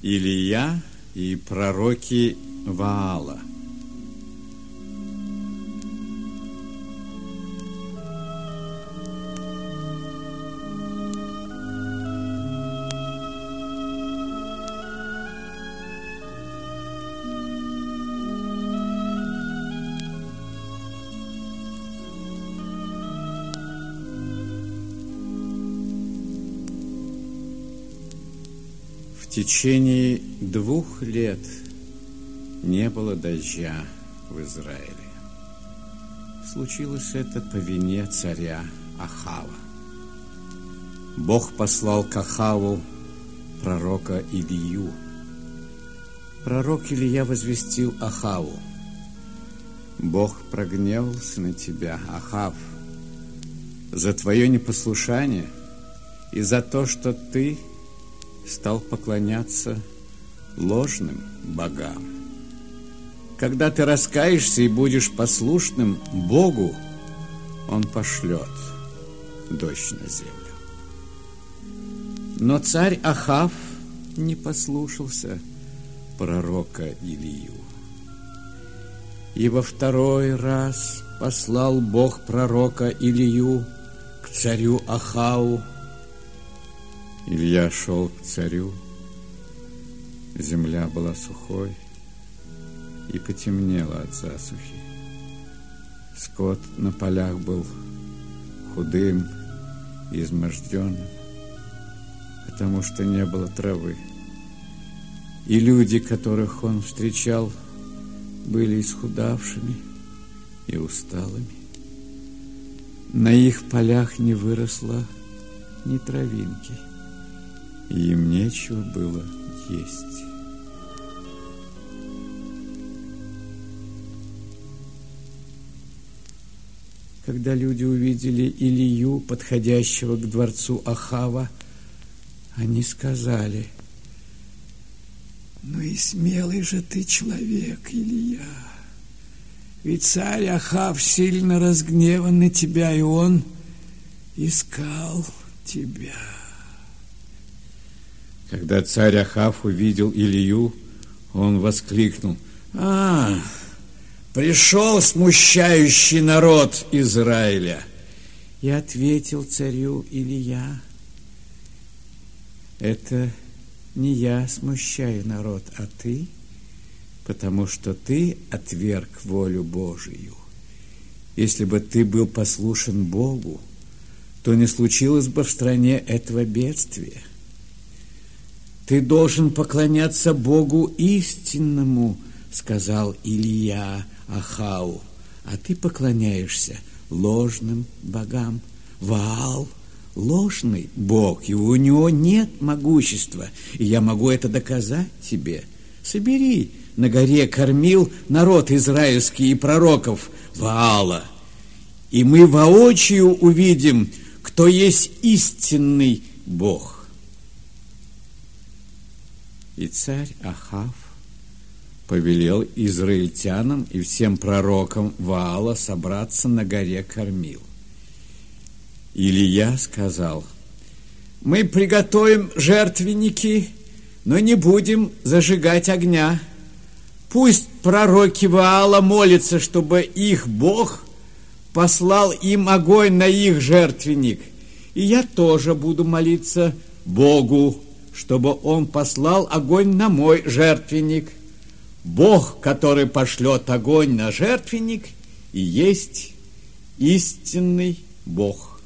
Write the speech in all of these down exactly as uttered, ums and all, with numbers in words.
Илия и пророки Ваала. В течение двух лет не было дождя в Израиле. Случилось это по вине царя Ахава. Бог послал к Ахаву пророка Илию. Пророк Илия возвестил Ахаву: Бог прогневался на тебя, Ахав, за твое непослушание и за то, что ты стал поклоняться ложным богам. Когда ты раскаешься и будешь послушным Богу, Он пошлет дождь на землю. Но царь Ахав не послушался пророка Илию. И во второй раз послал Бог пророка Илию к царю Ахаву. Илья шел к царю. Земля была сухой и потемнела от засухи. Скот на полях был худым и изможденным, потому что не было травы. И люди, которых он встречал, были исхудавшими и усталыми. На их полях не выросло ни травинки, и им нечего было есть. Когда люди увидели Илию, подходящего к дворцу Ахава, они сказали: «Ну и смелый же ты человек, Илия, ведь царь Ахав сильно разгневан на тебя, и он искал тебя». Когда царь Ахав увидел Илию, он воскликнул: «А, пришел смущающий народ Израиля!» И ответил царю Илия: «Это не я смущаю народ, а ты, потому что ты отверг волю Божию. Если бы ты был послушен Богу, то не случилось бы в стране этого бедствия. Ты должен поклоняться Богу истинному, сказал Илия Ахаву, а ты поклоняешься ложным богам. Ваал – ложный бог, и у него нет могущества, и я могу это доказать тебе. Собери на горе Кармил народ израильский и пророков Ваала, и мы воочию увидим, кто есть истинный Бог». И царь Ахав повелел израильтянам и всем пророкам Ваала собраться на горе Кармил. Илия сказал: «Мы приготовим жертвенники, но не будем зажигать огня. Пусть пророки Ваала молятся, чтобы их Бог послал им огонь на их жертвенник. И я тоже буду молиться Богу, чтобы Он послал огонь на мой жертвенник. Бог, который пошлет огонь на жертвенник, и есть истинный Бог».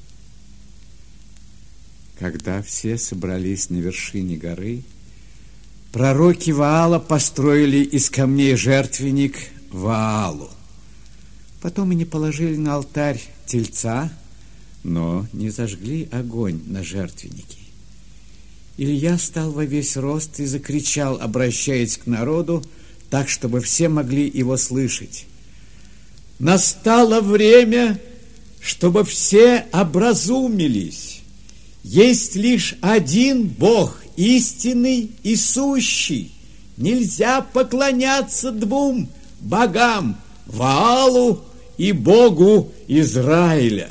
Когда все собрались на вершине горы, пророки Ваала построили из камней жертвенник Ваалу. Потом они положили на алтарь тельца, но не зажгли огонь на жертвеннике. Илья стал во весь рост и закричал, обращаясь к народу, так, чтобы все могли его слышать: «Настало время, чтобы все образумились. Есть лишь один Бог, истинный и сущий. Нельзя поклоняться двум богам, Ваалу и Богу Израиля.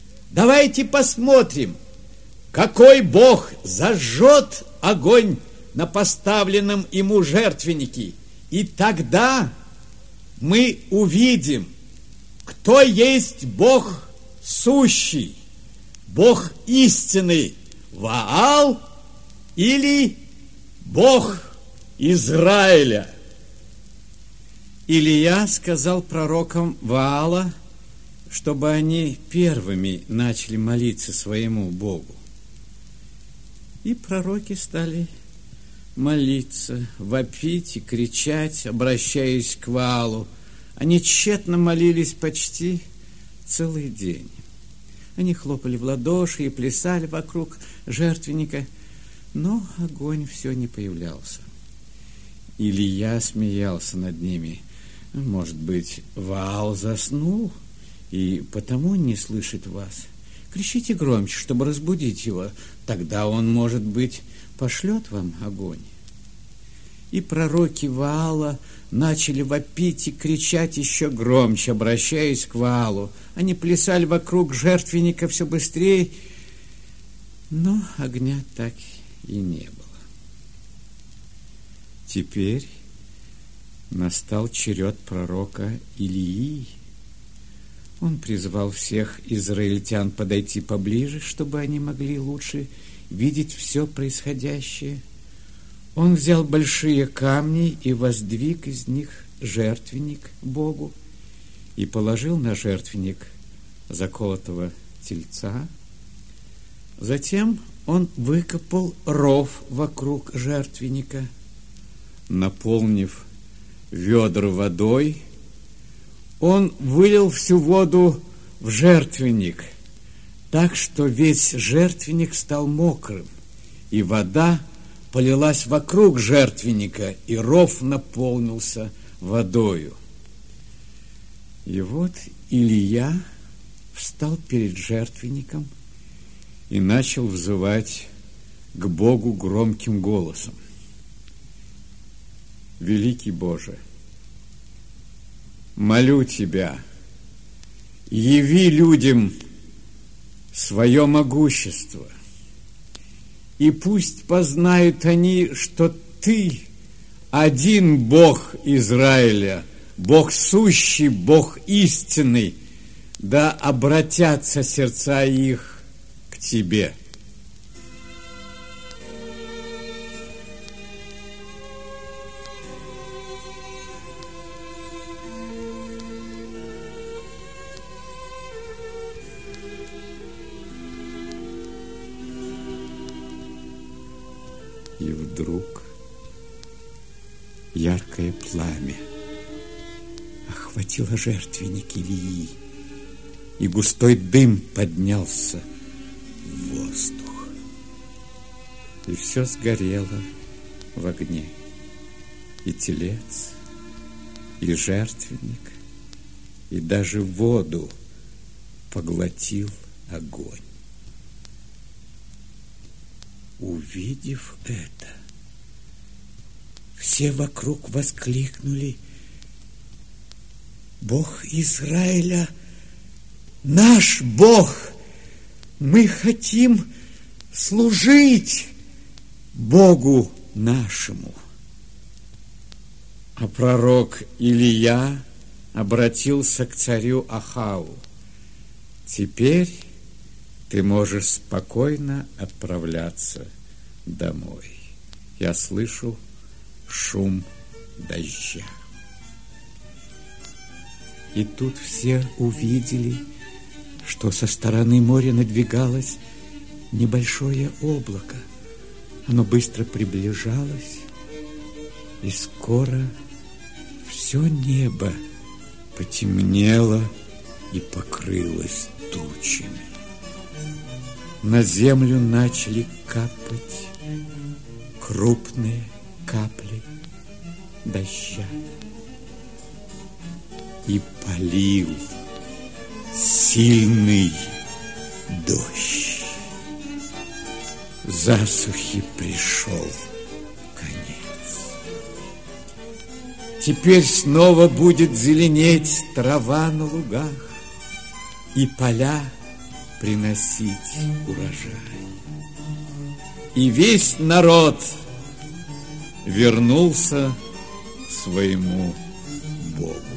Давайте посмотрим, какой Бог зажжет огонь на поставленном ему жертвеннике, и тогда мы увидим, кто есть Бог сущий, Бог истинный, Ваал или Бог Израиля. Илия сказал пророкам Ваала, чтобы они первыми начали молиться своему Богу. И пророки стали молиться, вопить и кричать, обращаясь к Ваалу. Они тщетно молились почти целый день. Они хлопали в ладоши и плясали вокруг жертвенника, но огонь все не появлялся. Илия смеялся над ними. Может быть, Ваал заснул и потому не слышит вас. Кричите громче, чтобы разбудить его. Тогда он, может быть, пошлет вам огонь. И пророки Ваала начали вопить и кричать еще громче, обращаясь к Ваалу. Они плясали вокруг жертвенника все быстрее, но огня так и не было. Теперь настал черед пророка Илии. Он призвал всех израильтян подойти поближе, чтобы они могли лучше видеть все происходящее. Он взял большие камни и воздвиг из них жертвенник Богу и положил на жертвенник заколотого тельца. Затем он выкопал ров вокруг жертвенника, наполнив ведра водой, он вылил всю воду в жертвенник, так что весь жертвенник стал мокрым, и вода полилась вокруг жертвенника, и ров наполнился водою. И вот Илия встал перед жертвенником и начал взывать к Богу громким голосом. Великий Боже, молю Тебя, яви людям свое могущество, и пусть познают они, что Ты один Бог Израиля, Бог сущий, Бог истинный, да обратятся сердца их к Тебе. И вдруг яркое пламя охватило жертвенник Илии, и густой дым поднялся в воздух, и все сгорело в огне, и телец, и жертвенник, и даже воду поглотил огонь. Увидев это, все вокруг воскликнули: Бог Израиля, наш Бог! Мы хотим служить Богу нашему. А пророк Илия обратился к царю Ахаву: теперь ты можешь спокойно отправляться домой. Я слышу шум дождя. И тут все увидели, что со стороны моря надвигалось небольшое облако. Оно быстро приближалось, и скоро все небо потемнело и покрылось тучами. На землю начали капать крупные капли дождя. И полил сильный дождь. Засухи пришел конец. Теперь снова будет зеленеть трава на лугах и поля приносить урожай. И весь народ вернулся к своему Богу.